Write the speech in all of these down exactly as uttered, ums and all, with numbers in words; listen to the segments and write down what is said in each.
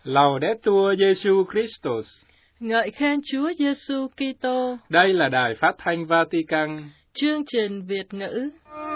Laudetur Jesus Christus. Ngợi khen Chúa Giêsu Kitô. Đây là đài phát thanh Vatican. Chương trình Việt ngữ.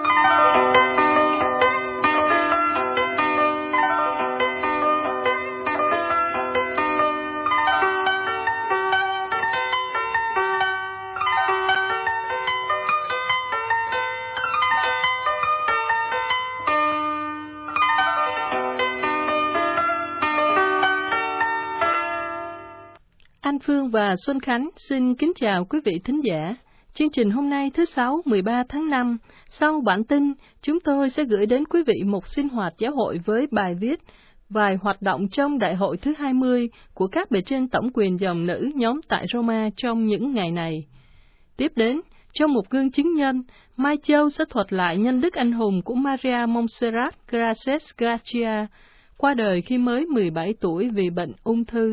Anh Phương và Xuân Khánh xin kính chào quý vị thính giả. Chương trình hôm nay thứ Sáu, mười ba tháng năm, sau bản tin, chúng tôi sẽ gửi đến quý vị một sinh hoạt giáo hội với bài viết vài hoạt động trong Đại hội thứ hai mươi của các bề trên tổng quyền dòng nữ nhóm tại Roma trong những ngày này. Tiếp đến, trong một gương chứng nhân, Mai Châu sẽ thuật lại nhân đức anh hùng của Maria Montserrat Graces Garcia, qua đời khi mới mười bảy tuổi vì bệnh ung thư.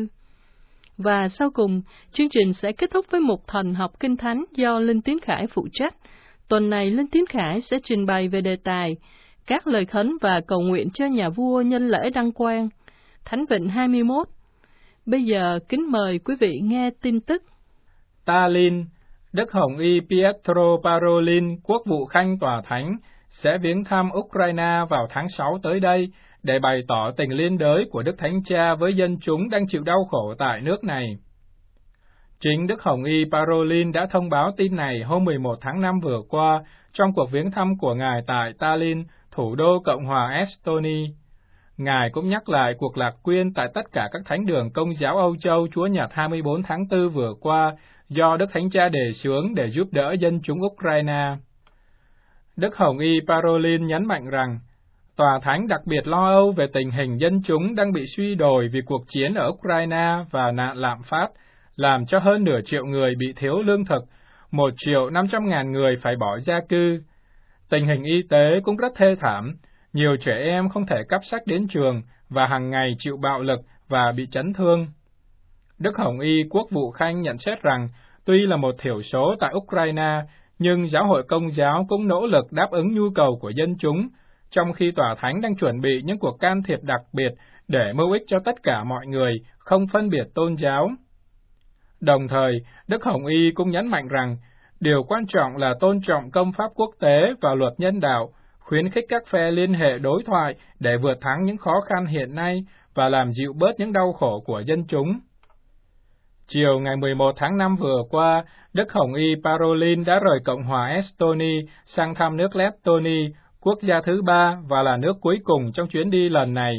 Và sau cùng, chương trình sẽ kết thúc với một thần học kinh thánh do Linh Tiến Khải phụ trách. Tuần này, Linh Tiến Khải sẽ trình bày về đề tài các lời khấn và cầu nguyện cho nhà vua nhân lễ đăng quang, Thánh Vịnh hai mươi mốt. Bây giờ, kính mời quý vị nghe tin tức. Tallinn, Đức Hồng Y Pietro Parolin, quốc vụ khanh tòa thánh, sẽ viếng thăm Ukraine vào tháng sáu tới đây, để bày tỏ tình liên đới của Đức Thánh Cha với dân chúng đang chịu đau khổ tại nước này. Chính Đức Hồng Y Parolin đã thông báo tin này hôm mười một tháng năm vừa qua trong cuộc viếng thăm của Ngài tại Tallinn, thủ đô Cộng hòa Estonia. Ngài cũng nhắc lại cuộc lạc quyên tại tất cả các thánh đường Công giáo Âu Châu Chúa Nhật hai mươi bốn tháng tư vừa qua do Đức Thánh Cha đề xướng để giúp đỡ dân chúng Ukraine. Đức Hồng Y Parolin nhấn mạnh rằng, Tòa Thánh đặc biệt lo âu về tình hình dân chúng đang bị suy đồi vì cuộc chiến ở Ukraine và nạn lạm phát, làm cho hơn nửa triệu người bị thiếu lương thực, một triệu năm trăm ngàn người phải bỏ gia cư. Tình hình y tế cũng rất thê thảm, nhiều trẻ em không thể cắp sách đến trường và hàng ngày chịu bạo lực và bị chấn thương. Đức Hồng Y Quốc vụ Khanh nhận xét rằng, tuy là một thiểu số tại Ukraine, nhưng giáo hội Công giáo cũng nỗ lực đáp ứng nhu cầu của dân chúng, trong khi Tòa Thánh đang chuẩn bị những cuộc can thiệp đặc biệt để mưu ích cho tất cả mọi người, không phân biệt tôn giáo. Đồng thời, Đức Hồng Y cũng nhấn mạnh rằng, điều quan trọng là tôn trọng công pháp quốc tế và luật nhân đạo, khuyến khích các phe liên hệ đối thoại để vượt thắng những khó khăn hiện nay và làm dịu bớt những đau khổ của dân chúng. Chiều ngày mười một tháng năm vừa qua, Đức Hồng Y Parolin đã rời Cộng hòa Estonia sang thăm nước Lettoni, quốc gia thứ ba và là nước cuối cùng trong chuyến đi lần này.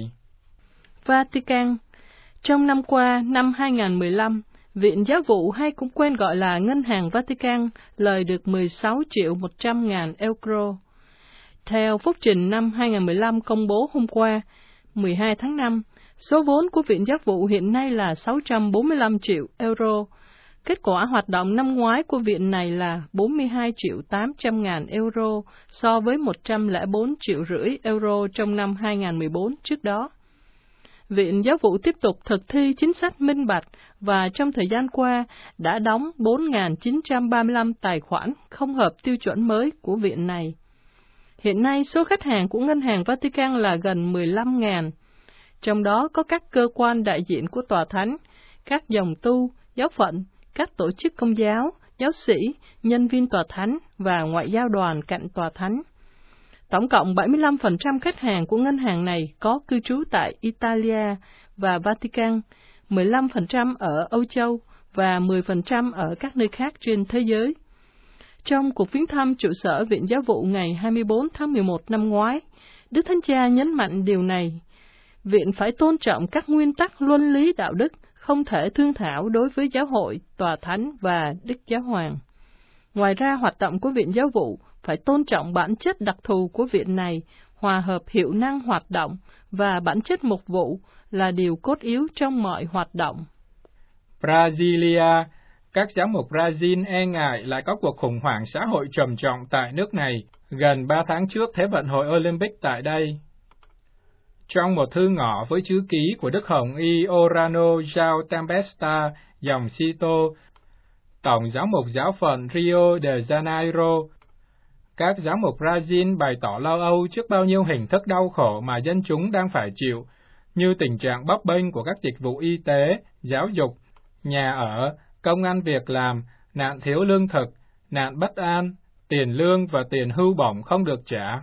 Vatican. Trong năm qua, năm hai không một lăm, Viện Giáo vụ hay cũng quen gọi là Ngân hàng Vatican lời được mười sáu triệu một trăm ngàn euro. Theo phúc trình năm hai không một lăm công bố hôm qua, mười hai tháng năm, số vốn của Viện Giáo vụ hiện nay là sáu trăm bốn mươi lăm triệu euro. Kết quả hoạt động năm ngoái của viện này là bốn mươi hai triệu tám trăm ngàn euro so với một trăm lẻ bốn triệu rưỡi euro trong năm hai không một bốn trước đó. Viện Giáo vụ tiếp tục thực thi chính sách minh bạch và trong thời gian qua đã đóng bốn nghìn chín trăm ba mươi lăm tài khoản không hợp tiêu chuẩn mới của viện này. Hiện nay số khách hàng của Ngân hàng Vatican là gần mười lăm nghìn, trong đó có các cơ quan đại diện của Tòa Thánh, các dòng tu, giáo phận, các tổ chức công giáo, giáo sĩ, nhân viên Tòa Thánh và ngoại giao đoàn cạnh Tòa Thánh. Tổng cộng bảy mươi lăm phần trăm khách hàng của ngân hàng này có cư trú tại Italia và Vatican, mười lăm phần trăm ở Âu Châu và mười phần trăm ở các nơi khác trên thế giới. Trong cuộc viếng thăm trụ sở Viện Giáo vụ ngày hai mươi bốn tháng mười một năm ngoái, Đức Thánh Cha nhấn mạnh điều này. Viện phải tôn trọng các nguyên tắc luân lý đạo đức, không thể thương thảo đối với giáo hội, Tòa Thánh và Đức Giáo Hoàng. Ngoài ra, hoạt động của Viện Giáo vụ phải tôn trọng bản chất đặc thù của viện này, hòa hợp hiệu năng hoạt động và bản chất mục vụ là điều cốt yếu trong mọi hoạt động. Brasilia, các giám mục Brazil e ngại lại có cuộc khủng hoảng xã hội trầm trọng tại nước này, gần ba tháng trước Thế vận hội Olympic tại đây. Trong một thư ngỏ với chữ ký của Đức Hồng Y Orano João Tempesta, dòng Sito, Tổng giám mục giáo phận Rio de Janeiro, các giám mục Brazil bày tỏ lo âu trước bao nhiêu hình thức đau khổ mà dân chúng đang phải chịu, như tình trạng bấp bênh của các dịch vụ y tế, giáo dục, nhà ở, công ăn việc làm, nạn thiếu lương thực, nạn bất an, tiền lương và tiền hưu bổng không được trả.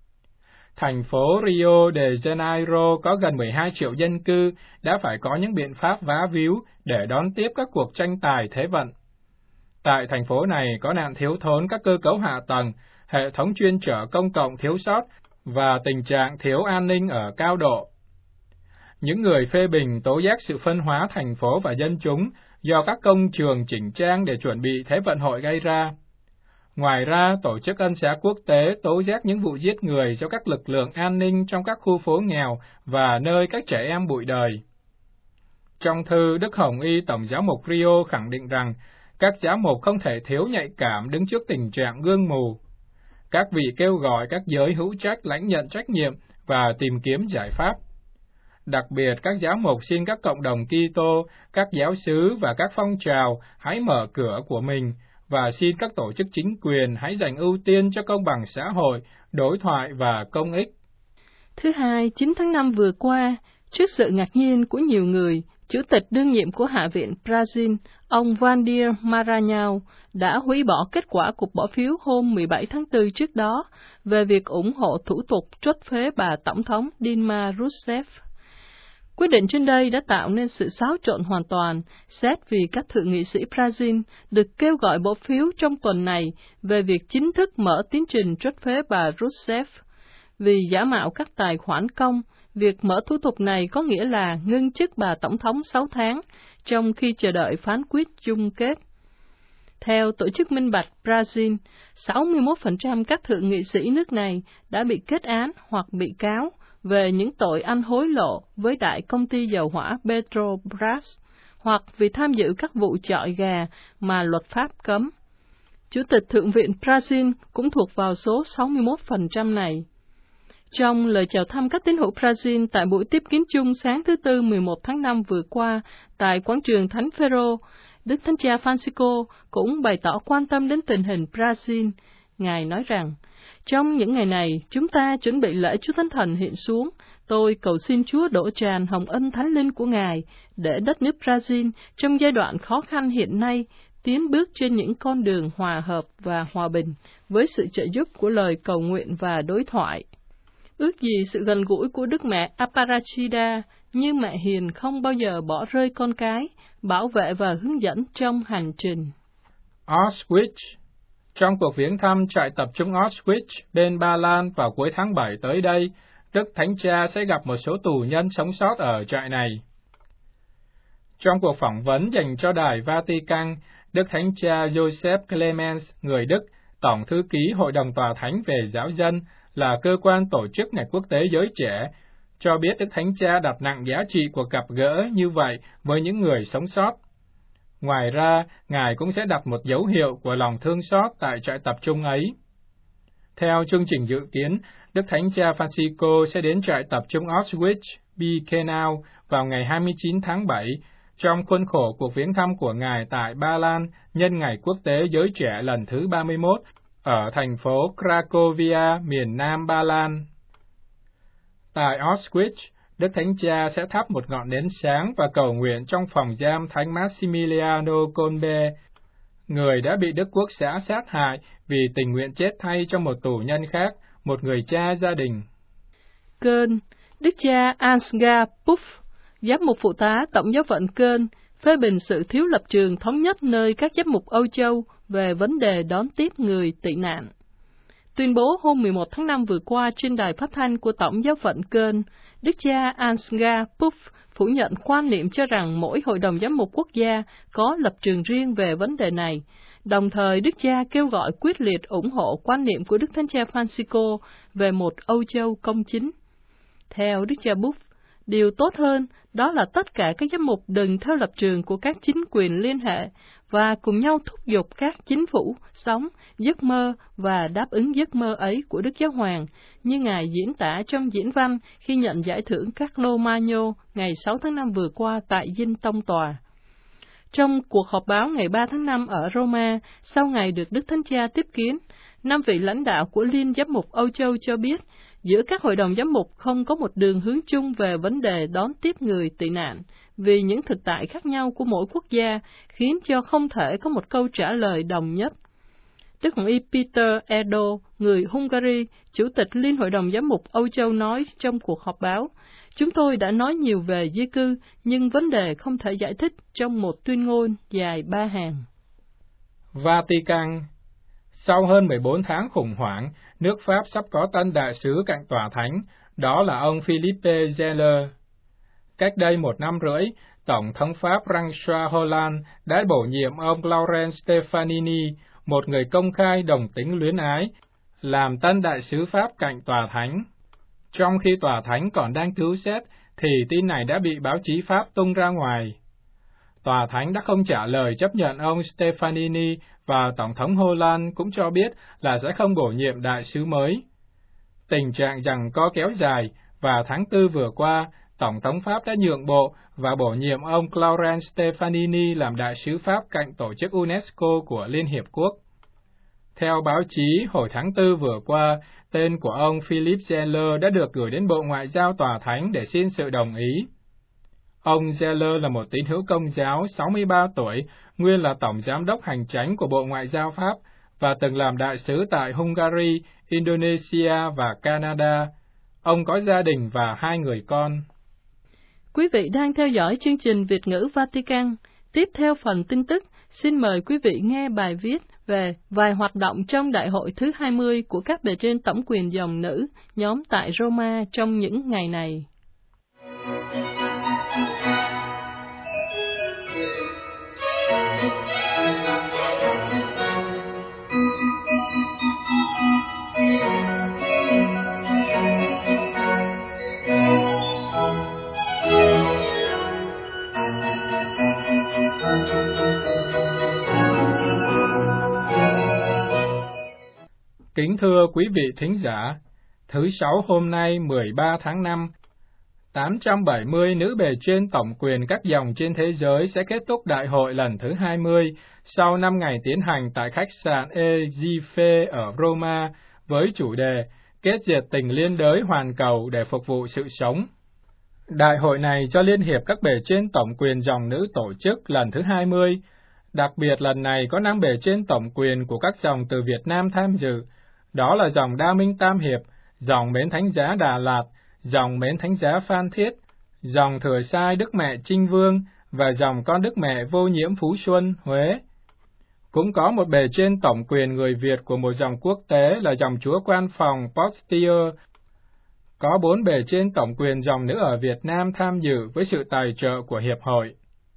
Thành phố Rio de Janeiro có gần mười hai triệu dân cư đã phải có những biện pháp vá víu để đón tiếp các cuộc tranh tài thế vận. Tại thành phố này có nạn thiếu thốn các cơ cấu hạ tầng, hệ thống chuyên chở công cộng thiếu sót và tình trạng thiếu an ninh ở cao độ. Những người phê bình tố giác sự phân hóa thành phố và dân chúng do các công trường chỉnh trang để chuẩn bị Thế vận hội gây ra. Ngoài ra, Tổ chức Ân xá Quốc tế tố giác những vụ giết người do các lực lượng an ninh trong các khu phố nghèo và nơi các trẻ em bụi đời. Trong thư, Đức Hồng Y Tổng giáo mục Rio khẳng định rằng các giáo mục không thể thiếu nhạy cảm đứng trước tình trạng gương mù. Các vị kêu gọi các giới hữu trách lãnh nhận trách nhiệm và tìm kiếm giải pháp. Đặc biệt, các giáo mục xin các cộng đồng Kitô, các giáo xứ và các phong trào hãy mở cửa của mình và xin các tổ chức chính quyền hãy dành ưu tiên cho công bằng xã hội, đối thoại và công ích. Thứ hai, chín tháng năm vừa qua, trước sự ngạc nhiên của nhiều người, Chủ tịch đương nhiệm của Hạ viện Brazil, ông Valdir Maranhão, đã hủy bỏ kết quả cuộc bỏ phiếu hôm mười bảy tháng tư trước đó về việc ủng hộ thủ tục truất phế bà Tổng thống Dilma Rousseff. Quyết định trên đây đã tạo nên sự xáo trộn hoàn toàn, xét vì các thượng nghị sĩ Brazil được kêu gọi bỏ phiếu trong tuần này về việc chính thức mở tiến trình truất phế bà Rousseff. Vì giả mạo các tài khoản công, việc mở thủ tục này có nghĩa là ngưng chức bà Tổng thống sáu tháng, trong khi chờ đợi phán quyết chung kết. Theo Tổ chức Minh bạch Brazil, sáu mươi mốt phần trăm các thượng nghị sĩ nước này đã bị kết án hoặc bị cáo về những tội ăn hối lộ với đại công ty dầu hỏa Petrobras, hoặc vì tham dự các vụ chọi gà mà luật pháp cấm. Chủ tịch Thượng viện Brazil cũng thuộc vào số sáu mươi mốt phần trăm này. Trong lời chào thăm các tín hữu Brazil tại buổi tiếp kiến chung sáng thứ Tư mười một tháng năm vừa qua tại quảng trường Thánh Phêrô, Đức Thánh Cha Francisco cũng bày tỏ quan tâm đến tình hình Brazil. Ngài nói rằng, trong những ngày này, chúng ta chuẩn bị lễ Chúa Thánh Thần hiện xuống. Tôi cầu xin Chúa đổ tràn hồng ân thánh linh của Ngài để đất nước Brazil trong giai đoạn khó khăn hiện nay tiến bước trên những con đường hòa hợp và hòa bình với sự trợ giúp của lời cầu nguyện và đối thoại. Ước gì sự gần gũi của Đức Mẹ Aparachida, như mẹ hiền không bao giờ bỏ rơi con cái, bảo vệ và hướng dẫn trong hành trình. Auschwitz. Trong cuộc viếng thăm trại tập trung Auschwitz bên Ba Lan vào cuối tháng bảy tới đây, Đức Thánh Cha sẽ gặp một số tù nhân sống sót ở trại này. Trong cuộc phỏng vấn dành cho Đài Vatican, Đức Thánh Cha Joseph Clemens, người Đức, Tổng thư ký Hội đồng Tòa Thánh về Giáo dân, là cơ quan tổ chức Ngày Quốc tế Giới Trẻ, cho biết Đức Thánh Cha đặt nặng giá trị của gặp gỡ như vậy với những người sống sót. Ngoài ra, Ngài cũng sẽ đặt một dấu hiệu của lòng thương xót tại trại tập trung ấy. Theo chương trình dự kiến, Đức Thánh Cha Francisco sẽ đến trại tập trung Auschwitz-Birkenau vào ngày hai mươi chín tháng bảy, trong khuôn khổ cuộc viếng thăm của Ngài tại Ba Lan nhân Ngày Quốc tế Giới Trẻ lần thứ ba mươi mốt ở thành phố Cracovia, miền Nam Ba Lan. Tại Auschwitz, Đức Thánh Cha sẽ thắp một ngọn nến sáng và cầu nguyện trong phòng giam Thánh Massimiliano Kolbe, người đã bị Đức Quốc xã sát hại vì tình nguyện chết thay cho một tù nhân khác, một người cha gia đình. Köln, Đức cha Ansgar Puff, giám mục phụ tá Tổng giáo phận Köln, phê bình sự thiếu lập trường thống nhất nơi các giám mục Âu Châu về vấn đề đón tiếp người tị nạn. Tuyên bố hôm mười một tháng năm vừa qua trên đài phát thanh của Tổng giáo phận Köln, Đức cha Ansgar Puff phủ nhận quan niệm cho rằng mỗi hội đồng giám mục quốc gia có lập trường riêng về vấn đề này. Đồng thời, Đức cha kêu gọi quyết liệt ủng hộ quan niệm của Đức Thánh Cha Francisco về một Âu Châu công chính. Theo Đức cha Puff, điều tốt hơn đó là tất cả các giám mục đừng theo lập trường của các chính quyền liên hệ và cùng nhau thúc giục các chính phủ sống giấc mơ và đáp ứng giấc mơ ấy của Đức Giáo Hoàng, như Ngài diễn tả trong diễn văn khi nhận giải thưởng Carlo Magno ngày sáu tháng năm vừa qua tại Dinh Tông Tòa. Trong cuộc họp báo ngày ba tháng năm ở Roma, sau ngày được Đức Thánh Cha tiếp kiến, năm vị lãnh đạo của Liên Giám mục Âu Châu cho biết, giữa các hội đồng giám mục không có một đường hướng chung về vấn đề đón tiếp người tị nạn, vì những thực tại khác nhau của mỗi quốc gia khiến cho không thể có một câu trả lời đồng nhất. Đức Hồng Y Peter Erdo, người Hungary, Chủ tịch Liên hội đồng giám mục Âu Châu nói trong cuộc họp báo, chúng tôi đã nói nhiều về di cư, nhưng vấn đề không thể giải thích trong một tuyên ngôn dài ba hàng. Vatican. Sau hơn mười bốn tháng khủng hoảng, nước Pháp sắp có tân đại sứ cạnh tòa thánh, đó là ông Philippe Zeller. Cách đây một năm rưỡi, Tổng thống Pháp François Hollande đã bổ nhiệm ông Laurent Stefanini, một người công khai đồng tính luyến ái, làm tân đại sứ Pháp cạnh tòa thánh. Trong khi tòa thánh còn đang cứu xét, thì tin này đã bị báo chí Pháp tung ra ngoài. Tòa thánh đã không trả lời chấp nhận ông Stefanini, và Tổng thống Hollande cũng cho biết là sẽ không bổ nhiệm đại sứ mới. Tình trạng giằng co kéo dài, và tháng tư vừa qua, Tổng thống Pháp đã nhượng bộ và bổ nhiệm ông Laurent Stefanini làm đại sứ Pháp cạnh tổ chức UNESCO của Liên Hiệp Quốc. Theo báo chí, hồi tháng tư vừa qua, tên của ông Philippe Zeller đã được gửi đến Bộ Ngoại giao Tòa Thánh để xin sự đồng ý. Ông Zeller là một tín hữu Công giáo sáu mươi ba tuổi, nguyên là Tổng Giám đốc Hành chánh của Bộ Ngoại giao Pháp, và từng làm đại sứ tại Hungary, Indonesia và Canada. Ông có gia đình và hai người con. Quý vị đang theo dõi chương trình Việt ngữ Vatican. Tiếp theo phần tin tức, xin mời quý vị nghe bài viết về vài hoạt động trong Đại hội thứ hai mươi của các bề trên tổng quyền dòng nữ, nhóm tại Roma trong những ngày này. Kính thưa quý vị thính giả, thứ Sáu hôm nay mười ba tháng năm, tám trăm bảy mươi nữ bề trên tổng quyền các dòng trên thế giới sẽ kết thúc đại hội lần thứ hai mươi sau năm ngày tiến hành tại khách sạn Egife ở Roma với chủ đề Kết diệt tình liên đới hoàn cầu để phục vụ sự sống. Đại hội này do Liên hiệp các bề trên tổng quyền dòng nữ tổ chức lần thứ hai mươi. Đặc biệt lần này có năm bề trên tổng quyền của các dòng từ Việt Nam tham dự. Đó là dòng Đa Minh Tam Hiệp, dòng Mến Thánh Giá Đà Lạt, dòng Mến Thánh Giá Phan Thiết, dòng Thừa Sai Đức Mẹ Trinh Vương và dòng Con Đức Mẹ Vô Nhiễm Phú Xuân, Huế. Cũng có một bề trên tổng quyền người Việt của một dòng quốc tế là dòng Chúa Quan Phòng Postier. Có bốn bề trên tổng quyền dòng nữ ở Việt Nam tham dự với sự tài trợ của Hiệp hội.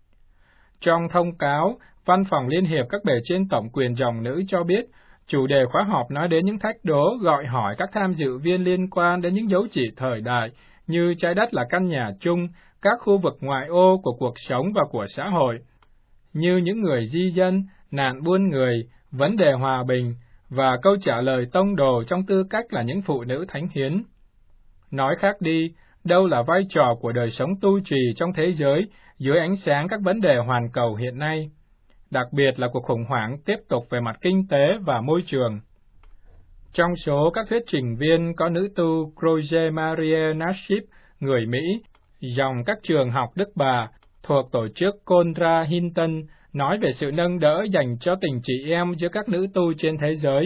Trong thông cáo, Văn phòng Liên hiệp các bề trên tổng quyền dòng nữ cho biết, chủ đề khóa họp nói đến những thách đố gọi hỏi các tham dự viên liên quan đến những dấu chỉ thời đại như trái đất là căn nhà chung, các khu vực ngoại ô của cuộc sống và của xã hội, như những người di dân, nạn buôn người, vấn đề hòa bình, và câu trả lời tông đồ trong tư cách là những phụ nữ thánh hiến. Nói khác đi, đâu là vai trò của đời sống tu trì trong thế giới dưới ánh sáng các vấn đề hoàn cầu hiện nay, đặc biệt là cuộc khủng hoảng tiếp tục về mặt kinh tế và môi trường. Trong số các thuyết trình viên có nữ tu Roger Marie Naship, người Mỹ, dòng các trường học Đức Bà, thuộc tổ chức Condra Hinton, nói về sự nâng đỡ dành cho tình chị em giữa các nữ tu trên thế giới.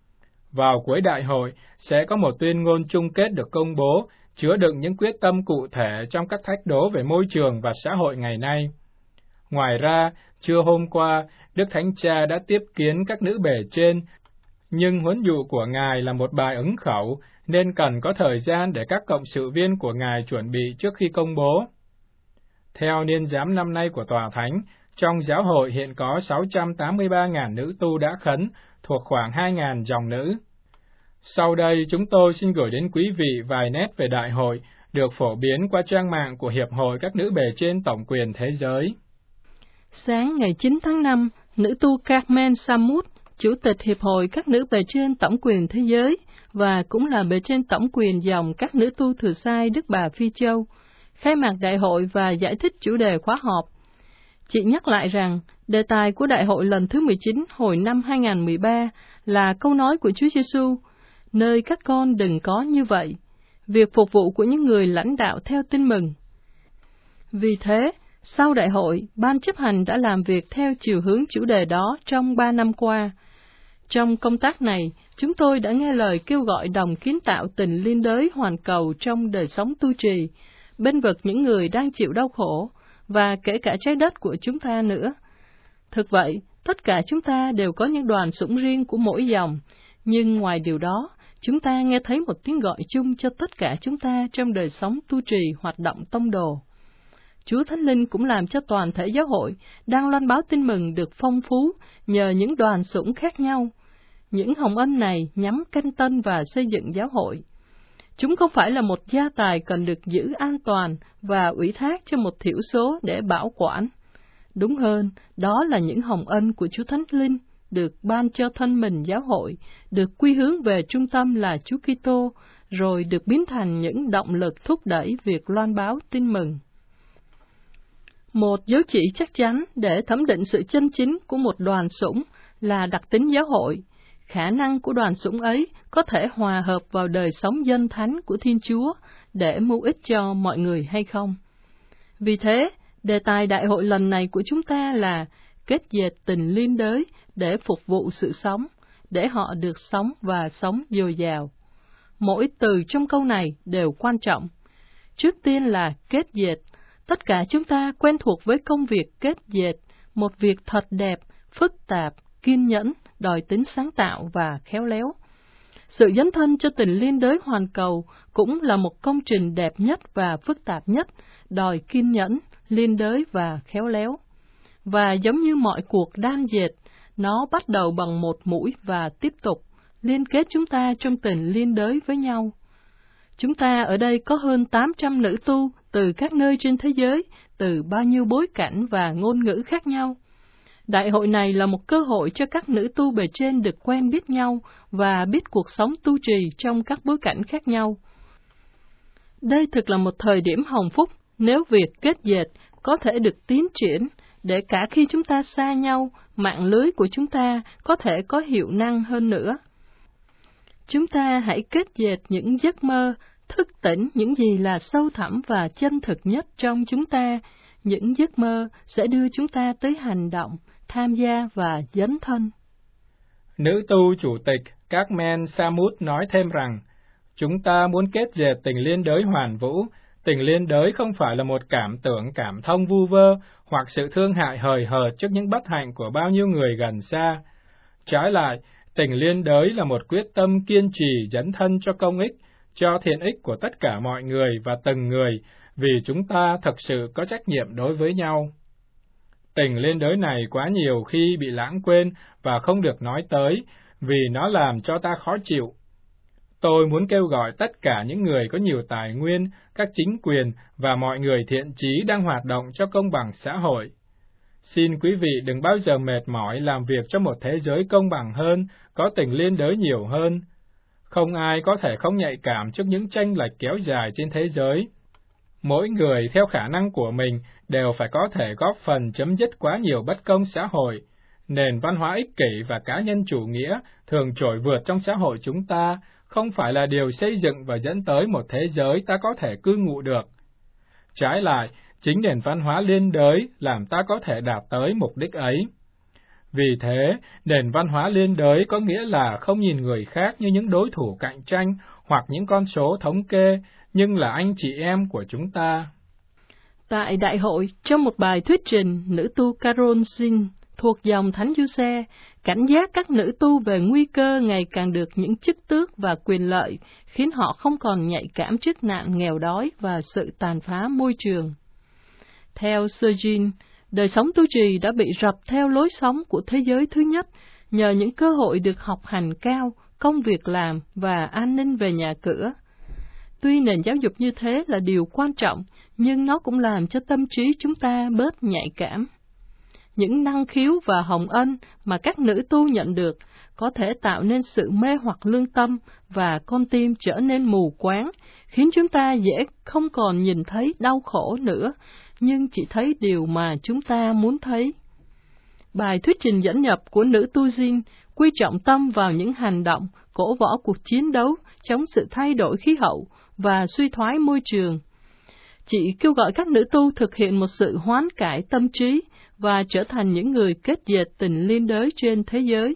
Vào cuối đại hội, sẽ có một tuyên ngôn chung kết được công bố, chứa đựng những quyết tâm cụ thể trong các thách đố về môi trường và xã hội ngày nay. Ngoài ra, trưa hôm qua, Đức Thánh Cha đã tiếp kiến các nữ bề trên, nhưng huấn dụ của Ngài là một bài ứng khẩu, nên cần có thời gian để các cộng sự viên của Ngài chuẩn bị trước khi công bố. Theo niên giám năm nay của Tòa Thánh, trong giáo hội hiện có sáu trăm tám mươi ba nghìn nữ tu đã khấn, thuộc khoảng hai nghìn dòng nữ. Sau đây, chúng tôi xin gửi đến quý vị vài nét về đại hội, được phổ biến qua trang mạng của Hiệp hội các nữ bề trên tổng quyền thế giới. Sáng ngày chín tháng năm, nữ tu Carmen Samut, Chủ tịch Hiệp hội các nữ bề trên tổng quyền thế giới, và cũng là bề trên tổng quyền dòng các nữ tu Thừa Sai Đức Bà Phi Châu, khai mạc đại hội và giải thích chủ đề khóa họp. Chị nhắc lại rằng, đề tài của đại hội lần thứ mười chín hồi năm hai không một ba là câu nói của Chúa Giêsu, nơi các con đừng có như vậy, việc phục vụ của những người lãnh đạo theo tin mừng. Vì thế, sau đại hội, Ban chấp hành đã làm việc theo chiều hướng chủ đề đó trong ba năm qua. Trong công tác này, chúng tôi đã nghe lời kêu gọi đồng kiến tạo tình liên đới hoàn cầu trong đời sống tu trì, bên vực những người đang chịu đau khổ, và kể cả trái đất của chúng ta nữa. Thực vậy, tất cả chúng ta đều có những đoàn sủng riêng của mỗi dòng, nhưng ngoài điều đó, chúng ta nghe thấy một tiếng gọi chung cho tất cả chúng ta trong đời sống tu trì hoạt động tông đồ. Chúa Thánh Linh cũng làm cho toàn thể giáo hội đang loan báo tin mừng được phong phú nhờ những đoàn sủng khác nhau. Những hồng ân này nhắm canh tân và xây dựng giáo hội. Chúng không phải là một gia tài cần được giữ an toàn và ủy thác cho một thiểu số để bảo quản. Đúng hơn, đó là những hồng ân của Chúa Thánh Linh được ban cho thân mình giáo hội, được quy hướng về trung tâm là Chúa Kitô, rồi được biến thành những động lực thúc đẩy việc loan báo tin mừng. Một dấu chỉ chắc chắn để thẩm định sự chân chính của một đoàn sủng là đặc tính giáo hội. Khả năng của đoàn sủng ấy có thể hòa hợp vào đời sống dân thánh của Thiên Chúa để mưu ích cho mọi người hay không. Vì thế, đề tài đại hội lần này của chúng ta là kết dệt tình liên đới để phục vụ sự sống, để họ được sống và sống dồi dào. Mỗi từ trong câu này đều quan trọng. Trước tiên là kết dệt. Tất cả chúng ta quen thuộc với công việc kết dệt, một việc thật đẹp, phức tạp, kiên nhẫn, đòi tính sáng tạo và khéo léo. Sự dấn thân cho tình liên đới hoàn cầu cũng là một công trình đẹp nhất và phức tạp nhất, đòi kiên nhẫn, liên đới và khéo léo. Và giống như mọi cuộc đan dệt, nó bắt đầu bằng một mũi và tiếp tục, liên kết chúng ta trong tình liên đới với nhau. Chúng ta ở đây có hơn tám trăm nữ tu từ các nơi trên thế giới, từ bao nhiêu bối cảnh và ngôn ngữ khác nhau. Đại hội này là một cơ hội cho các nữ tu bề trên được quen biết nhau và biết cuộc sống tu trì trong các bối cảnh khác nhau. Đây thực là một thời điểm hồng phúc nếu việc kết dệt có thể được tiến triển, để cả khi chúng ta xa nhau, mạng lưới của chúng ta có thể có hiệu năng hơn nữa. Chúng ta hãy kết dệt những giấc mơ, thức tỉnh những gì là sâu thẳm và chân thực nhất trong chúng ta. Những giấc mơ sẽ đưa chúng ta tới hành động, tham gia và dấn thân. Nữ tu chủ tịch Carmen Samut nói thêm rằng, chúng ta muốn kết dệt tình liên đới hoàn vũ. Tình liên đới không phải là một cảm tưởng cảm thông vu vơ hoặc sự thương hại hời hợt trước những bất hạnh của bao nhiêu người gần xa. Trái lại, tình liên đới là một quyết tâm kiên trì dấn thân cho công ích, cho thiện ích của tất cả mọi người và từng người, vì chúng ta thật sự có trách nhiệm đối với nhau. Tình liên đới này quá nhiều khi bị lãng quên và không được nói tới, vì nó làm cho ta khó chịu. Tôi muốn kêu gọi tất cả những người có nhiều tài nguyên, các chính quyền và mọi người thiện chí đang hoạt động cho công bằng xã hội. Xin quý vị đừng bao giờ mệt mỏi làm việc cho một thế giới công bằng hơn, có tình liên đới nhiều hơn. Không ai có thể không nhạy cảm trước những chênh lệch kéo dài trên thế giới. Mỗi người theo khả năng của mình đều phải có thể góp phần chấm dứt quá nhiều bất công xã hội. Nền văn hóa ích kỷ và cá nhân chủ nghĩa thường trỗi vượt trong xã hội chúng ta, không phải là điều xây dựng và dẫn tới một thế giới ta có thể cư ngụ được. Trái lại, chính nền văn hóa liên đới làm ta có thể đạt tới mục đích ấy. Vì thế, nền văn hóa liên đới có nghĩa là không nhìn người khác như những đối thủ cạnh tranh hoặc những con số thống kê, nhưng là anh chị em của chúng ta. Tại đại hội, trong một bài thuyết trình, nữ tu Carol Zinn thuộc dòng Thánh Giuse cảnh giác các nữ tu về nguy cơ ngày càng được những chức tước và quyền lợi, khiến họ không còn nhạy cảm trước nạn nghèo đói và sự tàn phá môi trường. Theo Sir Jean, đời sống tu trì đã bị rập theo lối sống của thế giới thứ nhất, nhờ những cơ hội được học hành cao, công việc làm và an ninh về nhà cửa. Tuy nền giáo dục như thế là điều quan trọng, nhưng nó cũng làm cho tâm trí chúng ta bớt nhạy cảm. Những năng khiếu và hồng ân mà các nữ tu nhận được có thể tạo nên sự mê hoặc lương tâm và con tim trở nên mù quáng, khiến chúng ta dễ không còn nhìn thấy đau khổ nữa, nhưng chỉ thấy điều mà chúng ta muốn thấy. Bài thuyết trình dẫn nhập của nữ tu Jin quy trọng tâm vào những hành động, cổ võ cuộc chiến đấu chống sự thay đổi khí hậu và suy thoái môi trường. Chị kêu gọi các nữ tu thực hiện một sự hoán cải tâm trí và trở thành những người kết dệt tình liên đới trên thế giới.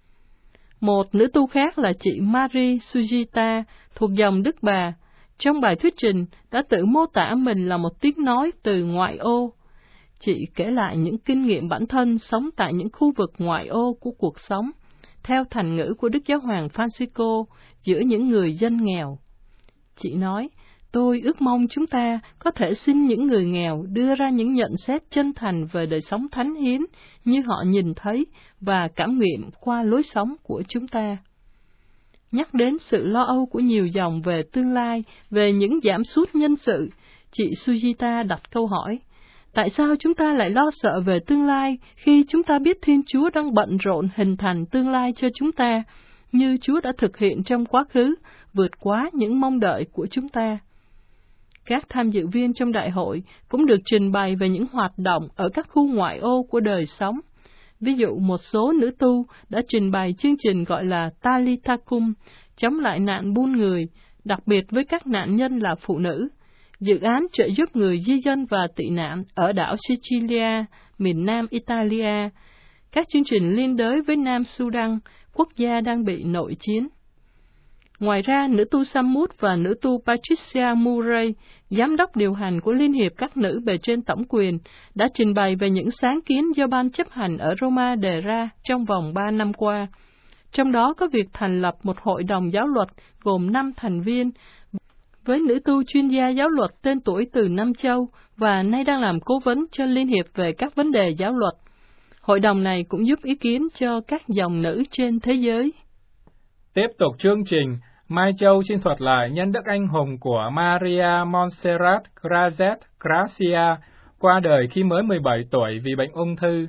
Một nữ tu khác là chị Marie Sujita thuộc dòng Đức Bà, trong bài thuyết trình đã tự mô tả mình là một tiếng nói từ ngoại ô. Chị kể lại những kinh nghiệm bản thân sống tại những khu vực ngoại ô của cuộc sống, theo thành ngữ của Đức Giáo hoàng Francisco giữa những người dân nghèo. Chị nói, tôi ước mong chúng ta có thể xin những người nghèo đưa ra những nhận xét chân thành về đời sống thánh hiến như họ nhìn thấy và cảm nghiệm qua lối sống của chúng ta. Nhắc đến sự lo âu của nhiều dòng về tương lai, về những giảm sút nhân sự, chị Sujita đặt câu hỏi, tại sao chúng ta lại lo sợ về tương lai khi chúng ta biết Thiên Chúa đang bận rộn hình thành tương lai cho chúng ta, như Chúa đã thực hiện trong quá khứ, vượt quá những mong đợi của chúng ta? Các tham dự viên trong đại hội cũng được trình bày về những hoạt động ở các khu ngoại ô của đời sống. Ví dụ, một số nữ tu đã trình bày chương trình gọi là Talitha Kum, chống lại nạn buôn người, đặc biệt với các nạn nhân là phụ nữ. Dự án trợ giúp người di dân và tị nạn ở đảo Sicilia, miền nam Italia. Các chương trình liên đới với Nam Sudan, quốc gia đang bị nội chiến. Ngoài ra, nữ tu Samut và nữ tu Patricia Murray, giám đốc điều hành của Liên hiệp các nữ bề trên tổng quyền, đã trình bày về những sáng kiến do ban chấp hành ở Roma đề ra trong vòng ba năm qua. Trong đó có việc thành lập một hội đồng giáo luật gồm năm thành viên, với nữ tu chuyên gia giáo luật tên tuổi từ Nam Châu và nay đang làm cố vấn cho Liên hiệp về các vấn đề giáo luật. Hội đồng này cũng giúp ý kiến cho các dòng nữ trên thế giới. Tiếp tục chương trình, Mai Châu xin thuật lại nhân đức anh hùng của Maria Montserrat Grazet Gracia, qua đời khi mới mười bảy tuổi vì bệnh ung thư.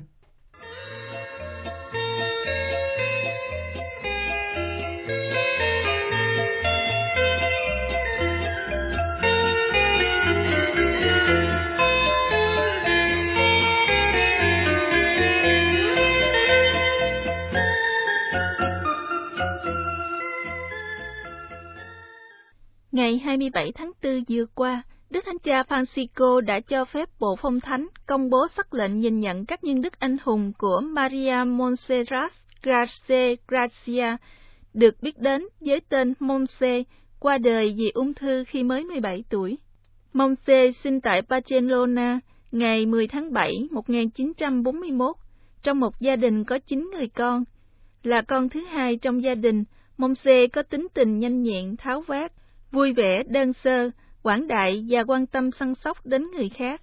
Ngày hai mươi bảy tháng tư vừa qua, Đức Thánh Cha Francisco đã cho phép Bộ Phong Thánh công bố sắc lệnh nhìn nhận các nhân đức anh hùng của Maria Montserrat Grace Gracia, được biết đến với tên Monse, qua đời vì ung thư khi mới mười bảy tuổi. Monse sinh tại Barcelona ngày mười tháng bảy năm một nghìn chín trăm bốn mươi mốt, trong một gia đình có chín người con. Là con thứ hai trong gia đình, Monse có tính tình nhanh nhẹn, tháo vát, vui vẻ, đơn sơ, quảng đại và quan tâm săn sóc đến người khác.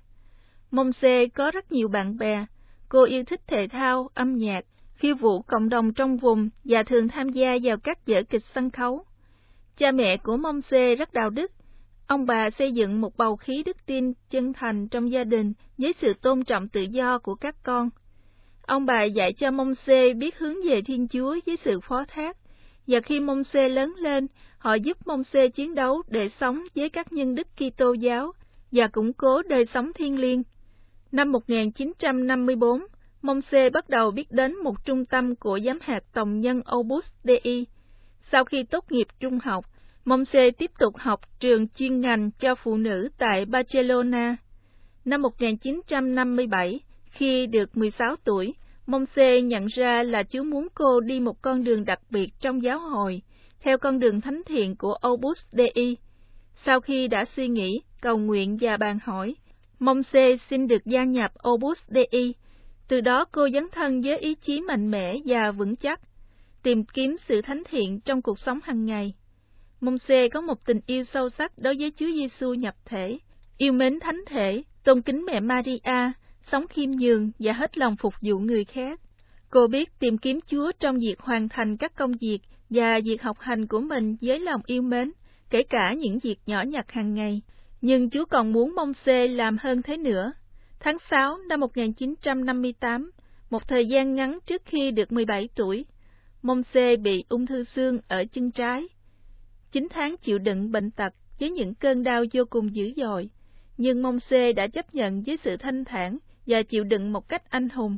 Monse có rất nhiều bạn bè. Cô yêu thích thể thao, âm nhạc, khiêu vũ cộng đồng trong vùng và thường tham gia vào các vở kịch sân khấu. Cha mẹ của Monse rất đạo đức. Ông bà xây dựng một bầu khí đức tin chân thành trong gia đình với sự tôn trọng tự do của các con. Ông bà dạy cho Monse biết hướng về Thiên Chúa với sự phó thác, và khi Monse lớn lên, họ giúp Monse chiến đấu để sống với các nhân đức Kitô giáo và củng cố đời sống thiêng liêng. Năm một nghìn chín trăm năm mươi bốn, Monse bắt đầu biết đến một trung tâm của giám hạt tòng nhân Opus Dei. Sau khi tốt nghiệp trung học, Monse tiếp tục học trường chuyên ngành cho phụ nữ tại Barcelona. Năm một nghìn chín trăm năm mươi bảy, khi được mười sáu tuổi, Monse nhận ra là Chúa muốn cô đi một con đường đặc biệt trong giáo hội, theo con đường thánh thiện của Opus Dei. Sau khi đã suy nghĩ, cầu nguyện và bàn hỏi, Monse xin được gia nhập Opus Dei. Từ đó cô dấn thân với ý chí mạnh mẽ và vững chắc, tìm kiếm sự thánh thiện trong cuộc sống hàng ngày. Monse có một tình yêu sâu sắc đối với Chúa Giêsu nhập thể, yêu mến thánh thể, tôn kính mẹ Maria, sống khiêm nhường và hết lòng phục vụ người khác. Cô biết tìm kiếm Chúa trong việc hoàn thành các công việc và việc học hành của mình với lòng yêu mến, kể cả những việc nhỏ nhặt hàng ngày. Nhưng Chúa còn muốn Monse làm hơn thế nữa. Tháng sáu năm một nghìn chín trăm năm mươi tám, một thời gian ngắn trước khi được mười bảy tuổi, Monse bị ung thư xương ở chân trái. Chín tháng chịu đựng bệnh tật với những cơn đau vô cùng dữ dội, nhưng Monse đã chấp nhận với sự thanh thản và chịu đựng một cách anh hùng.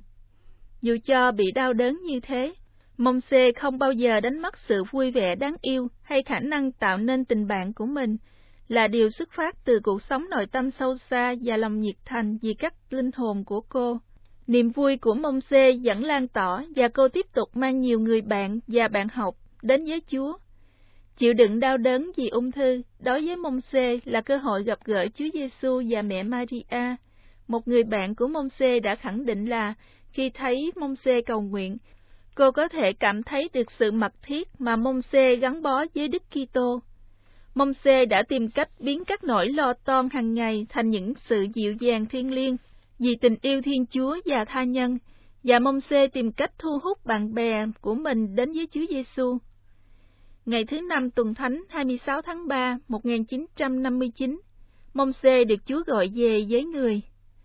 Dù cho bị đau đớn như thế, Monse không bao giờ đánh mất sự vui vẻ đáng yêu hay khả năng tạo nên tình bạn của mình, là điều xuất phát từ cuộc sống nội tâm sâu xa và lòng nhiệt thành vì các linh hồn của cô. Niềm vui của Mông-se vẫn lan tỏa và cô tiếp tục mang nhiều người bạn và bạn học đến với Chúa. Chịu đựng đau đớn vì ung thư đối với Mông-se là cơ hội gặp gỡ Chúa Giêsu và mẹ Maria. Một người bạn của Mông-se đã khẳng định là khi thấy Mông-se cầu nguyện, cô có thể cảm thấy được sự mật thiết mà Mông-se gắn bó với Đức Kitô. Mông-se đã tìm cách biến các nỗi lo toan hàng ngày thành những sự dịu dàng thiêng liêng vì tình yêu Thiên Chúa và tha nhân, và Mông-se tìm cách thu hút bạn bè của mình đến với Chúa Giêsu. Ngày thứ năm tuần thánh hai mươi sáu tháng ba một nghìn chín trăm năm mươi chín, Mông-se được Chúa gọi về với người.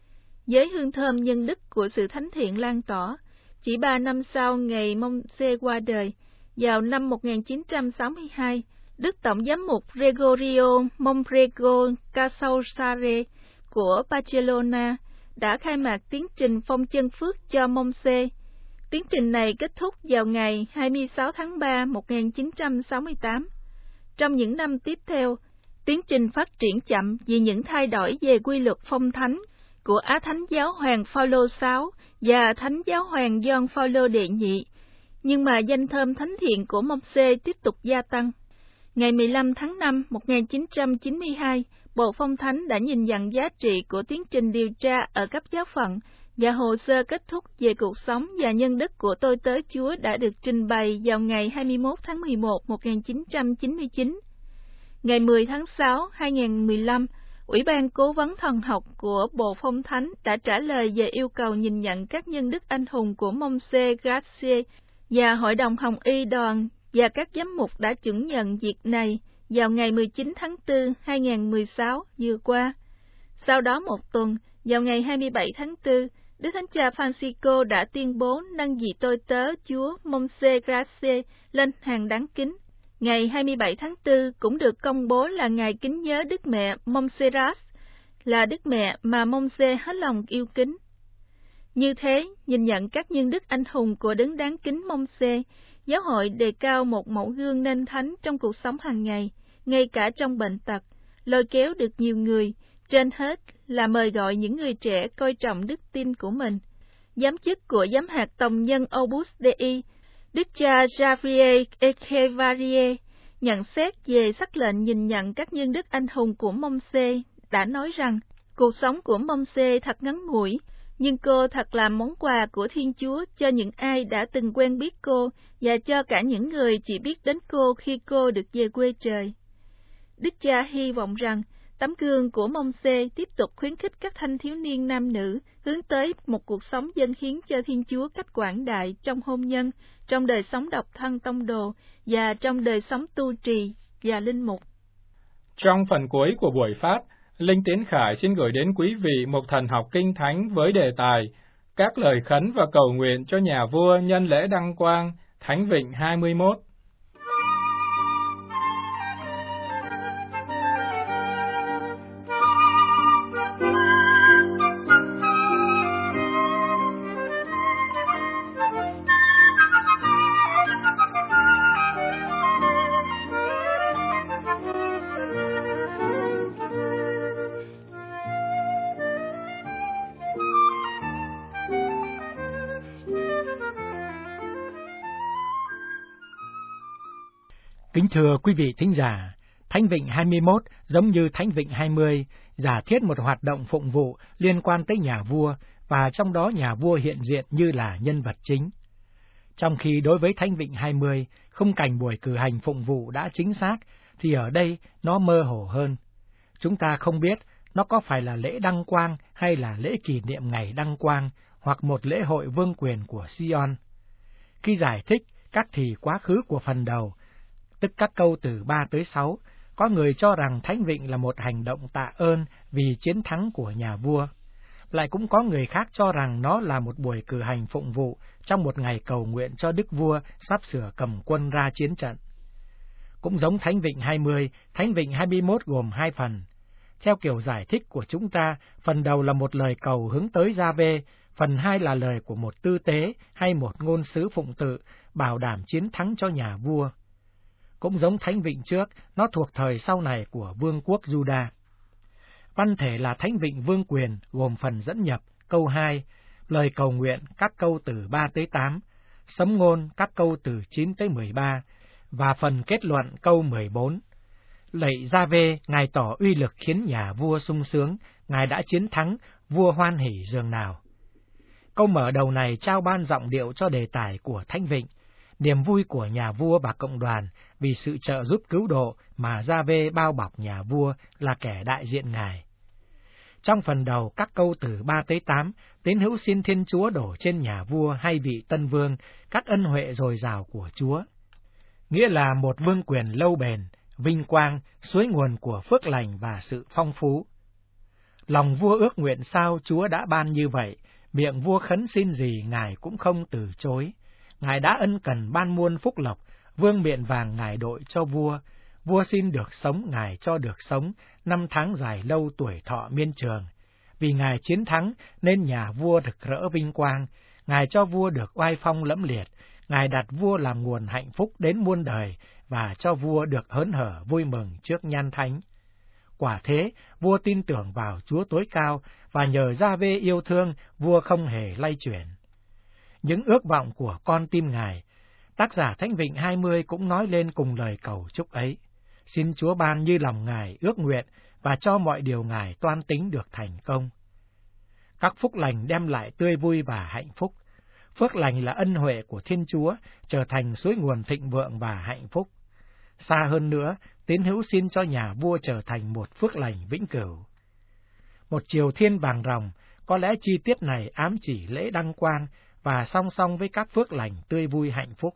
Với hương thơm nhân đức của sự thánh thiện lan tỏa, chỉ ba năm sau ngày Mông-se qua đời, vào năm một nghìn chín trăm sáu mươi hai, Đức Tổng giám mục Gregorio Mombrego Casausare của Barcelona đã khai mạc tiến trình phong chân phước cho Mông-se. Tiến trình này kết thúc vào ngày hai mươi sáu tháng ba một nghìn chín trăm sáu mươi tám. Trong những năm tiếp theo, tiến trình phát triển chậm vì những thay đổi về quy luật phong thánh của Á Thánh Giáo Hoàng Phaolô thứ sáu và Thánh Giáo Hoàng Gioan Phaolô đệ nhị, nhưng mà danh thơm thánh thiện của Mông-se tiếp tục gia tăng. Ngày mười lăm tháng năm một nghìn chín trăm chín mươi hai, Bộ Phong Thánh đã nhìn nhận giá trị của tiến trình điều tra ở cấp giáo phận, và hồ sơ kết thúc về cuộc sống và nhân đức của tôi tớ Chúa đã được trình bày vào ngày hai mươi mốt tháng mười một một nghìn chín trăm chín mươi chín. Ngày mười tháng sáu hai nghìn mười lăm, Ủy ban Cố vấn Thần học của Bộ Phong Thánh đã trả lời về yêu cầu nhìn nhận các nhân đức anh hùng của Mông-se Gracie, và Hội đồng Hồng Y đoàn và các giám mục đã chứng nhận việc này vào ngày mười chín tháng tư hai nghìn mười sáu vừa qua. Sau đó một tuần, vào ngày hai mươi bảy tháng tư, Đức Thánh Cha Francisco đã tuyên bố nâng vị tôi tớ Chúa Mông-se Gracie lên hàng đáng kính. Ngày hai mươi bảy tháng tư cũng được công bố là ngày kính nhớ Đức Mẹ Montserrat, là Đức Mẹ mà Mông-se hết lòng yêu kính. Như thế, nhìn nhận các nhân đức anh hùng của đấng đáng kính Mông-se, giáo hội đề cao một mẫu gương nên thánh trong cuộc sống hàng ngày, ngay cả trong bệnh tật, lôi kéo được nhiều người, trên hết là mời gọi những người trẻ coi trọng đức tin của mình. Giám chức của giám hạt tòng nhân Opus Dei, Đức cha Javier Echevarrie, nhận xét về sắc lệnh nhìn nhận các nhân đức anh hùng của Mông-se, đã nói rằng cuộc sống của Mông-se thật ngắn ngủi, nhưng cô thật là món quà của Thiên Chúa cho những ai đã từng quen biết cô và cho cả những người chỉ biết đến cô khi cô được về quê trời. Đức cha hy vọng rằng tấm gương của Mông-se tiếp tục khuyến khích các thanh thiếu niên nam nữ hướng tới một cuộc sống dâng hiến cho Thiên Chúa cách quảng đại trong hôn nhân, trong đời sống độc thân tông đồ và trong đời sống tu trì và linh mục. Trong phần cuối của buổi phát, Linh Tiến Khải xin gửi đến quý vị một thần học kinh thánh với đề tài các lời khấn và cầu nguyện cho nhà vua nhân lễ đăng quang Thánh Vịnh hai mươi mốt. Kính thưa quý vị thính giả, Thánh Vịnh hai mươi mốt giống như Thánh Vịnh hai mươi, giả thiết một hoạt động phụng vụ liên quan tới nhà vua, và trong đó nhà vua hiện diện như là nhân vật chính. Trong khi đối với Thánh Vịnh hai mươi, khung cảnh buổi cử hành phụng vụ đã chính xác, thì ở đây nó mơ hồ hơn. Chúng ta không biết nó có phải là lễ đăng quang hay là lễ kỷ niệm ngày đăng quang, hoặc một lễ hội vương quyền của Sion. Khi giải thích các thì quá khứ của phần đầu, tức các câu từ ba tới sáu, có người cho rằng Thánh Vịnh là một hành động tạ ơn vì chiến thắng của nhà vua. Lại cũng có người khác cho rằng nó là một buổi cử hành phụng vụ trong một ngày cầu nguyện cho đức vua sắp sửa cầm quân ra chiến trận. Cũng giống Thánh Vịnh hai mươi, Thánh Vịnh hai mươi mốt gồm hai phần. Theo kiểu giải thích của chúng ta, phần đầu là một lời cầu hướng tới Gia-vê, phần hai là lời của một tư tế hay một ngôn sứ phụng tự, bảo đảm chiến thắng cho nhà vua. cũng giống thánh vịnh trước, nó thuộc thời sau này của vương quốc Juda. Văn thể là thánh vịnh vương quyền, gồm phần dẫn nhập, câu hai, lời cầu nguyện, các câu từ ba tới tám, sấm ngôn, các câu từ chín tới mười ba, và phần kết luận câu mười bốn. Lạy Gia-vê, Ngài tỏ uy lực khiến nhà vua sung sướng, Ngài đã chiến thắng, vua hoan hỉ dường nào. Câu mở đầu này trao ban giọng điệu cho đề tài của thánh vịnh, niềm vui của nhà vua và cộng đoàn vì sự trợ giúp cứu độ mà Gia-vê bao bọc nhà vua là kẻ đại diện Ngài. Trong phần đầu các câu từ ba tới tám, tín hữu xin Thiên Chúa đổ trên nhà vua hay vị tân vương các ân huệ dồi dào của Chúa, nghĩa là một vương quyền lâu bền, vinh quang, suối nguồn của phước lành và sự phong phú. Lòng vua ước nguyện sao Chúa đã ban như vậy, miệng vua khấn xin gì Ngài cũng không từ chối. Ngài đã ân cần ban muôn phúc lộc, vương miện vàng Ngài đội cho vua. Vua xin được sống, Ngài cho được sống, năm tháng dài lâu tuổi thọ miên trường. Vì Ngài chiến thắng nên nhà vua rực rỡ vinh quang, Ngài cho vua được oai phong lẫm liệt, Ngài đặt vua làm nguồn hạnh phúc đến muôn đời, và cho vua được hớn hở vui mừng trước nhan thánh. Quả thế, vua tin tưởng vào Chúa tối cao, và nhờ Gia-vê yêu thương, vua không hề lay chuyển. Những ước vọng của con tim Ngài, tác giả Thánh Vịnh hai mươi cũng nói lên cùng lời cầu chúc ấy. Xin Chúa ban như lòng Ngài ước nguyện, và cho mọi điều Ngài toan tính được thành công. Các phúc lành đem lại tươi vui và hạnh phúc. Phước lành là ân huệ của Thiên Chúa, trở thành suối nguồn thịnh vượng và hạnh phúc. Xa hơn nữa, tín hữu xin cho nhà vua trở thành một phước lành vĩnh cửu. Một chiều thiên vàng ròng, có lẽ chi tiết này ám chỉ lễ đăng quang và song song với các phước lành tươi vui hạnh phúc.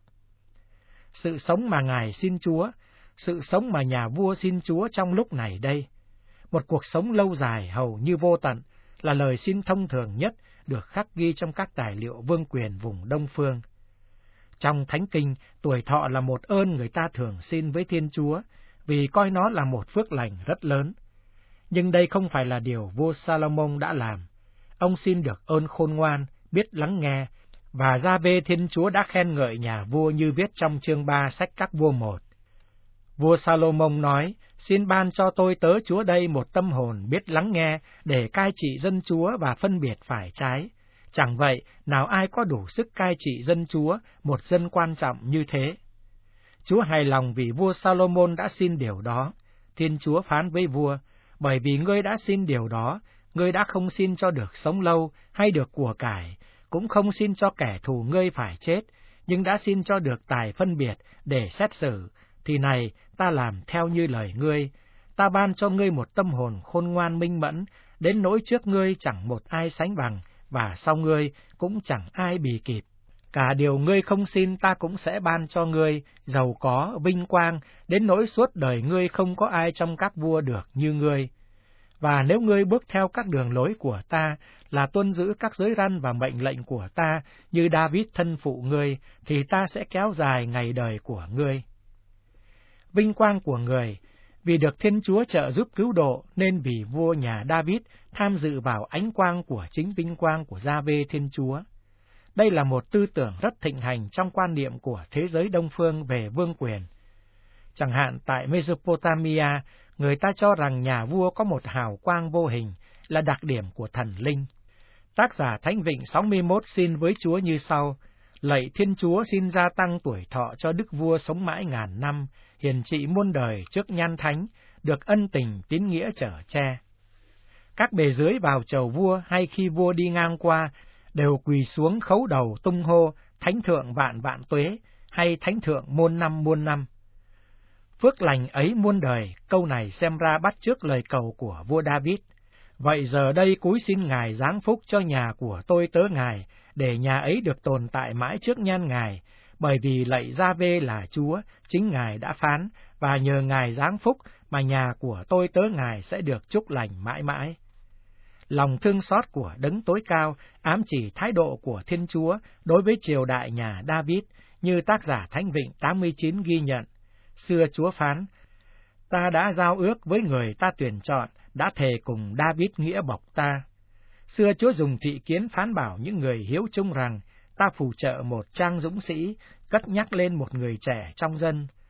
Sự sống mà Ngài xin Chúa, sự sống mà nhà vua xin Chúa trong lúc này đây, một cuộc sống lâu dài hầu như vô tận, là lời xin thông thường nhất được khắc ghi trong các tài liệu vương quyền vùng Đông Phương. Trong Thánh Kinh, tuổi thọ là một ơn người ta thường xin với Thiên Chúa, vì coi nó là một phước lành rất lớn. Nhưng đây không phải là điều vua Salomon đã làm. Ông xin được ơn khôn ngoan, biết lắng nghe, và Gia-vê Thiên Chúa đã khen ngợi nhà vua như viết trong chương ba sách Các Vua một. Vua Salomon nói, xin ban cho tôi tớ Chúa đây một tâm hồn biết lắng nghe, để cai trị dân Chúa và phân biệt phải trái. Chẳng vậy, nào ai có đủ sức cai trị dân Chúa, một dân quan trọng như thế. Chúa hài lòng vì vua Salomon đã xin điều đó. Thiên Chúa phán với vua, bởi vì ngươi đã xin điều đó, ngươi đã không xin cho được sống lâu hay được của cải, cũng không xin cho kẻ thù ngươi phải chết, nhưng đã xin cho được tài phân biệt để xét xử, thì này, ta làm theo như lời ngươi. Ta ban cho ngươi một tâm hồn khôn ngoan minh mẫn, đến nỗi trước ngươi chẳng một ai sánh bằng, và sau ngươi cũng chẳng ai bì kịp. Cả điều ngươi không xin ta cũng sẽ ban cho ngươi, giàu có, vinh quang, đến nỗi suốt đời ngươi không có ai trong các vua được như ngươi. Và nếu ngươi bước theo các đường lối của ta, là tuân giữ các giới răn và mệnh lệnh của ta, như David thân phụ ngươi, thì ta sẽ kéo dài ngày đời của ngươi. Vinh quang của người, vì được Thiên Chúa trợ giúp cứu độ, nên vì vua nhà David tham dự vào ánh quang của chính vinh quang của Gia-vê Thiên Chúa. Đây là một tư tưởng rất thịnh hành trong quan niệm của thế giới Đông Phương về vương quyền. Chẳng hạn tại Mesopotamia, người ta cho rằng nhà vua có một hào quang vô hình, là đặc điểm của thần linh. Tác giả Thánh Vịnh sáu mươi mốt xin với Chúa như sau: lạy Thiên Chúa xin gia tăng tuổi thọ cho đức vua sống mãi ngàn năm, hiền trị muôn đời trước nhan thánh, được ân tình tín nghĩa chở che. Các bề dưới vào chầu vua hay khi vua đi ngang qua đều quỳ xuống khấu đầu tung hô thánh thượng vạn vạn tuế hay thánh thượng muôn năm muôn năm. Phước lành ấy muôn đời, câu này xem ra bắt chước lời cầu của vua David. Vậy giờ đây cúi xin Ngài giáng phúc cho nhà của tôi tớ Ngài, để nhà ấy được tồn tại mãi trước nhan Ngài, bởi vì lạy Gia-vê là Chúa, chính Ngài đã phán, và nhờ Ngài giáng phúc mà nhà của tôi tớ Ngài sẽ được chúc lành mãi mãi. Lòng thương xót của Đấng Tối Cao ám chỉ thái độ của Thiên Chúa đối với triều đại nhà David, như tác giả Thánh Vịnh tám mươi chín ghi nhận. Xưa Chúa phán, ta đã giao ước với người ta tuyển chọn, đã thề cùng David nghĩa bọc ta. Xưa Chúa dùng thị kiến phán bảo những người hiếu trung rằng, ta phù trợ một trang dũng sĩ, cất nhắc lên một người trẻ trong dân.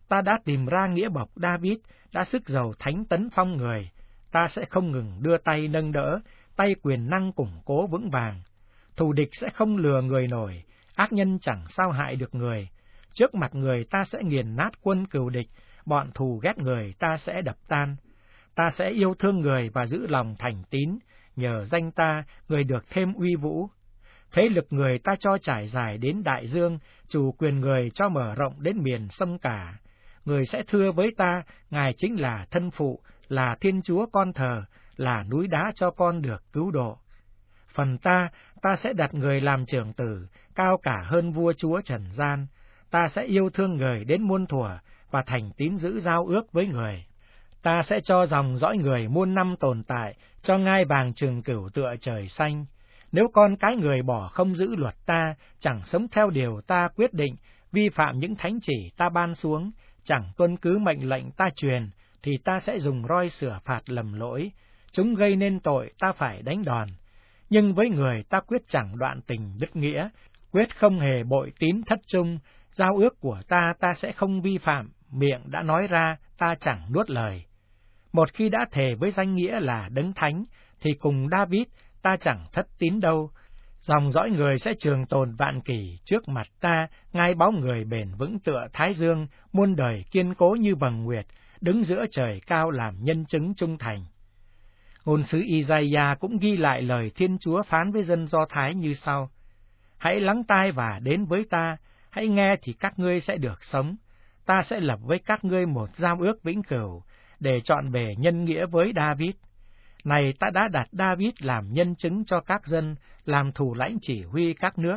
Ta đã tìm ra nghĩa bộc David, đã sức giàu thánh tấn phong người. Ta sẽ không ngừng đưa tay nâng đỡ, tay quyền năng củng cố vững vàng. Thù địch sẽ không lừa người nổi, ác nhân chẳng sao hại được người. Trước mặt người ta sẽ nghiền nát quân cừu địch, bọn thù ghét người ta sẽ đập tan. Ta sẽ yêu thương người và giữ lòng thành tín, nhờ danh ta, người được thêm uy vũ. Thế lực người ta cho trải dài đến đại dương, chủ quyền người cho mở rộng đến miền sông cả. Người sẽ thưa với ta, Ngài chính là thân phụ, là Thiên Chúa con thờ, là núi đá cho con được cứu độ. Phần ta, ta sẽ đặt người làm trưởng tử, cao cả hơn vua chúa trần gian. Ta sẽ yêu thương người đến muôn thuở, và thành tín giữ giao ước với người. Ta sẽ cho dòng dõi người muôn năm tồn tại, cho ngai vàng trường cửu tựa trời xanh. Nếu con cái người bỏ không giữ luật ta, chẳng sống theo điều ta quyết định, vi phạm những thánh chỉ ta ban xuống, chẳng tuân cứ mệnh lệnh ta truyền, thì ta sẽ dùng roi sửa phạt lầm lỗi. Chúng gây nên tội ta phải đánh đòn. Nhưng với người ta quyết chẳng đoạn tình đứt nghĩa, quyết không hề bội tín thất trung. Giao ước của ta ta sẽ không vi phạm, miệng đã nói ra ta chẳng nuốt lời. Một khi đã thề với danh nghĩa là đấng thánh, thì cùng David ta chẳng thất tín đâu. Dòng dõi người sẽ trường tồn vạn kỷ trước mặt ta, ngai bóng người bền vững tựa thái dương, muôn đời kiên cố như vầng nguyệt, đứng giữa trời cao làm nhân chứng trung thành. Ngôn sứ Isaiah cũng ghi lại lời Thiên Chúa phán với dân Do Thái như sau: Hãy lắng tai và đến với ta, hãy nghe thì các ngươi sẽ được sống. Ta sẽ lập với các ngươi một giao ước vĩnh cửu, để trọn bề nhân nghĩa với David. Này ta đã đặt David làm nhân chứng cho các dân, làm thủ lãnh chỉ huy các nước.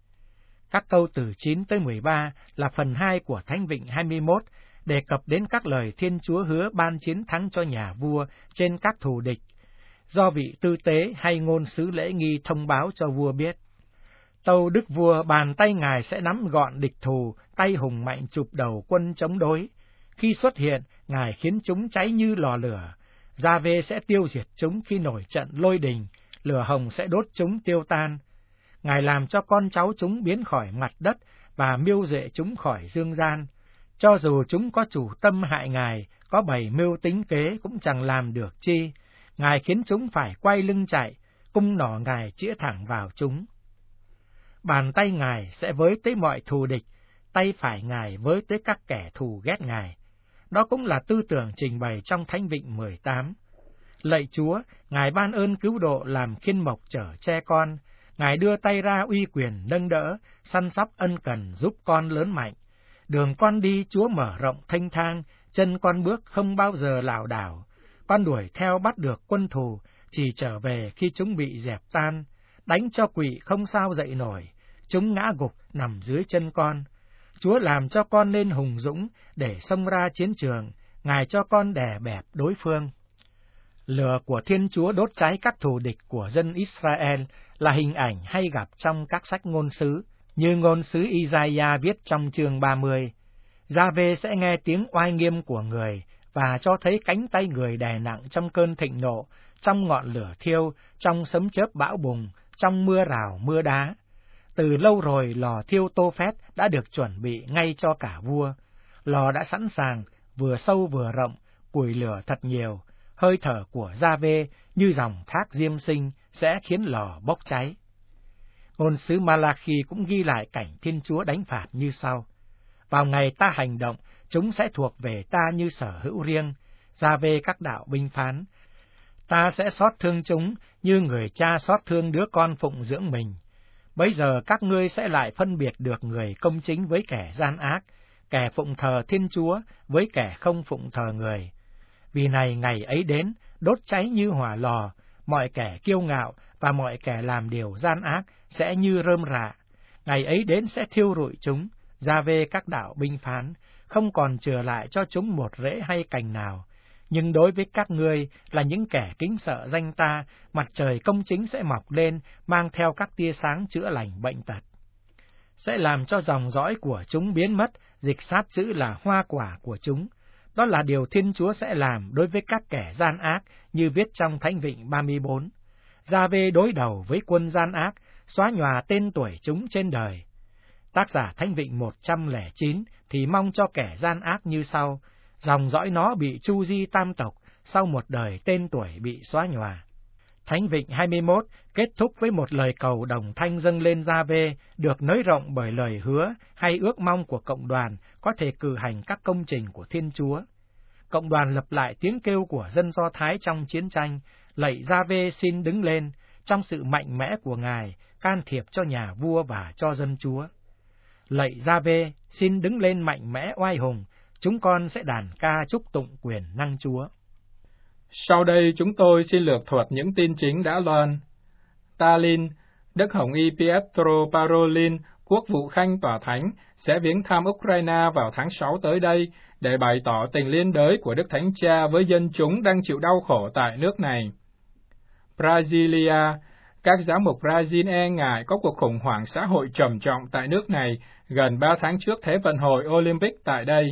Các câu từ chín tới mười ba là phần hai của Thánh Vịnh hai mươi mốt, đề cập đến các lời Thiên Chúa hứa ban chiến thắng cho nhà vua trên các thù địch, do vị tư tế hay ngôn sứ lễ nghi thông báo cho vua biết. Tâu đức vua, bàn tay ngài sẽ nắm gọn địch thù, tay hùng mạnh chụp đầu quân chống đối. Khi xuất hiện, ngài khiến chúng cháy như lò lửa. Gia-vê sẽ tiêu diệt chúng khi nổi trận lôi đình, lửa hồng sẽ đốt chúng tiêu tan. Ngài làm cho con cháu chúng biến khỏi mặt đất và miêu duệ chúng khỏi dương gian. Cho dù chúng có chủ tâm hại ngài, có bày mưu tính kế cũng chẳng làm được chi. Ngài khiến chúng phải quay lưng chạy, cung nỏ ngài chĩa thẳng vào chúng. Bàn tay ngài sẽ với tới mọi thù địch, tay phải ngài với tới các kẻ thù ghét ngài. Đó cũng là tư tưởng trình bày trong Thánh Vịnh mười tám. Lạy Chúa, ngài ban ơn cứu độ làm khiên mộc chở che con. Ngài đưa tay ra uy quyền nâng đỡ, săn sóc ân cần giúp con lớn mạnh. Đường con đi Chúa mở rộng thênh thang, chân con bước không bao giờ lảo đảo. Con đuổi theo bắt được quân thù, chỉ trở về khi chúng bị dẹp tan. Đánh cho quỷ không sao dậy nổi, chúng ngã gục nằm dưới chân con. Chúa làm cho con nên hùng dũng để xông ra chiến trường, Ngài cho con đè bẹp đối phương. Lửa của Thiên Chúa đốt cháy các thù địch của dân Israel là hình ảnh hay gặp trong các sách ngôn sứ, như ngôn sứ Isaiah viết trong chương ba mươi. Gia-vê sẽ nghe tiếng oai nghiêm của người và cho thấy cánh tay người đè nặng trong cơn thịnh nộ, trong ngọn lửa thiêu, trong sấm chớp bão bùng, trong mưa rào mưa đá. Từ lâu rồi lò thiêu Tô Phét đã được chuẩn bị ngay cho cả vua. Lò đã sẵn sàng, vừa sâu vừa rộng, củi lửa thật nhiều. Hơi thở của Gia-vê như dòng thác diêm sinh sẽ khiến lò bốc cháy. Ngôn sứ Ma-la-khi cũng ghi lại cảnh Thiên Chúa đánh phạt như sau: Vào ngày ta hành động, chúng sẽ thuộc về ta như sở hữu riêng. Gia-vê các đạo binh phán: Ta sẽ xót thương chúng như người cha xót thương đứa con phụng dưỡng mình. Bấy giờ các ngươi sẽ lại phân biệt được người công chính với kẻ gian ác, kẻ phụng thờ Thiên Chúa với kẻ không phụng thờ người. Vì này ngày ấy đến, đốt cháy như hỏa lò, mọi kẻ kiêu ngạo và mọi kẻ làm điều gian ác sẽ như rơm rạ. Ngày ấy đến sẽ thiêu rụi chúng. Gia-vê các đạo binh phán, không còn chừa lại cho chúng một rễ hay cành nào. Nhưng đối với các ngươi là những kẻ kính sợ danh ta, mặt trời công chính sẽ mọc lên, mang theo các tia sáng chữa lành bệnh tật. Sẽ làm cho dòng dõi của chúng biến mất, dịch sát chữ là hoa quả của chúng. Đó là điều Thiên Chúa sẽ làm đối với các kẻ gian ác, như viết trong Thánh Vịnh ba mươi bốn. Gia-vê đối đầu với quân gian ác, xóa nhòa tên tuổi chúng trên đời. Tác giả Thánh Vịnh một trăm lẻ chín thì mong cho kẻ gian ác như sau: dòng dõi nó bị tru di tam tộc, sau một đời tên tuổi bị xóa nhòa. Thánh Vịnh hai mươi mốt kết thúc với một lời cầu đồng thanh dâng lên Gia-vê, được nới rộng bởi lời hứa hay ước mong của cộng đoàn có thể cử hành các công trình của Thiên Chúa. Cộng đoàn lập lại tiếng kêu của dân Do Thái trong chiến tranh: lạy Gia-vê xin đứng lên, trong sự mạnh mẽ của Ngài, can thiệp cho nhà vua và cho dân Chúa. Lạy Gia-vê xin đứng lên mạnh mẽ oai hùng, chúng con sẽ đàn ca chúc tụng quyền năng Chúa. Sau đây chúng tôi xin lược thuật những tin chính đã loan. Tallinn, Đức Hồng Y Pietro Parolin, quốc vụ khanh tòa thánh, sẽ viếng thăm Ukraine vào tháng sáu tới đây để bày tỏ tình liên đới của Đức Thánh Cha với dân chúng đang chịu đau khổ tại nước này. Brasilia, các giám mục Brazil e ngại có cuộc khủng hoảng xã hội trầm trọng tại nước này gần ba tháng trước Thế vận hội Olympic tại đây.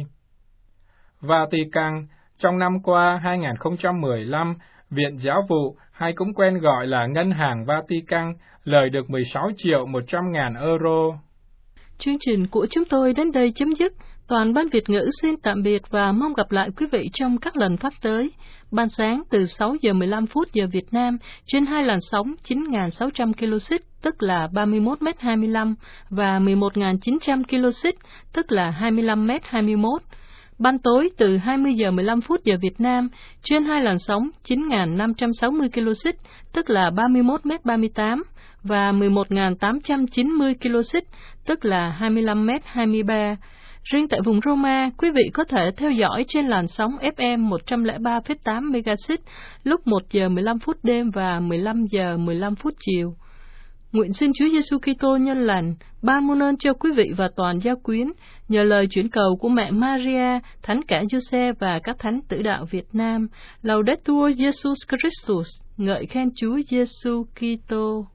Vatican, trong năm qua hai không một lăm, Viện Giáo vụ, hay cũng quen gọi là Ngân hàng Vatican, lời được mười sáu triệu một trăm ngàn euro. Chương trình của chúng tôi đến đây chấm dứt. Toàn ban Việt ngữ xin tạm biệt và mong gặp lại quý vị trong các lần phát tới. Ban sáng từ sáu giờ mười lăm phút giờ Việt Nam trên hai làn sóng chín nghìn sáu trăm ki lô xích tức là ba mươi mốt mét hai mươi lăm và mười một nghìn chín trăm ki lô xích tức là hai mươi lăm mét hai mươi mốt. Ban tối từ hai mươi giờ mười lăm phút giờ Việt Nam trên hai làn sóng chín nghìn năm trăm sáu mươi ki lô xích tức là ba mươi mốt mét ba mươi tám và mười một nghìn tám trăm chín mươi ki lô xích tức là hai mươi lăm mét hai mươi ba. Riêng tại vùng Roma, quý vị có thể theo dõi trên làn sóng ép em một trăm lẻ ba phẩy tám MHz lúc một giờ mười lăm phút đêm và mười lăm giờ mười lăm phút chiều. Nguyện xin Chúa Giêsu Kitô nhân lành ban muôn ơn cho quý vị và toàn gia quyến, nhờ lời chuyển cầu của mẹ Maria, Thánh cả Giuse và các thánh tử đạo Việt Nam. Laudetur Jesus Christus, ngợi khen Chúa Giêsu Kitô.